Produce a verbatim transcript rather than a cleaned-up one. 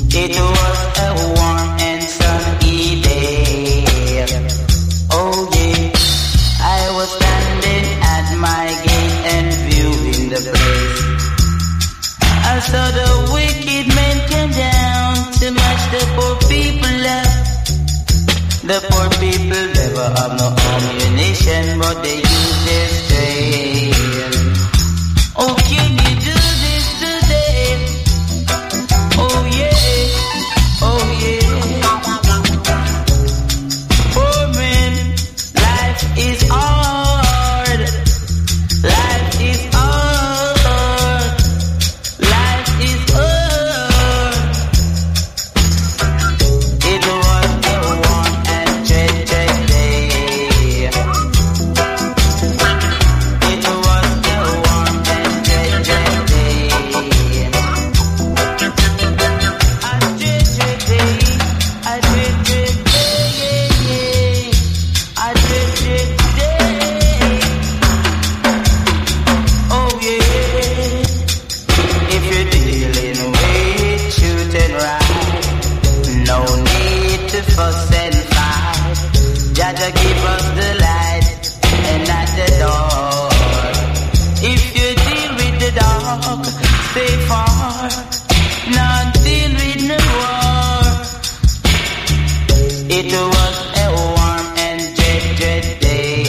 It was a warm and sunny day. Oh yeah, I was standing at my gate and viewing the place. I saw the wicked men come down to match the poor people up. The poor people never have no ammunition, but they use their strength. Oh, can you do this today? Oh yeah, oh yeah. Poor man, life is hard. Life is hard. Life is hard. It was a warm and tragic day. It was a warm and tragic day. A tragic day. A tragic day. A tragic day. Oh yeah. If you're dealing with shoot and ride, no need to fuss and fight. Jaja give us the light and not the dark. If you deal with the dark, stay far.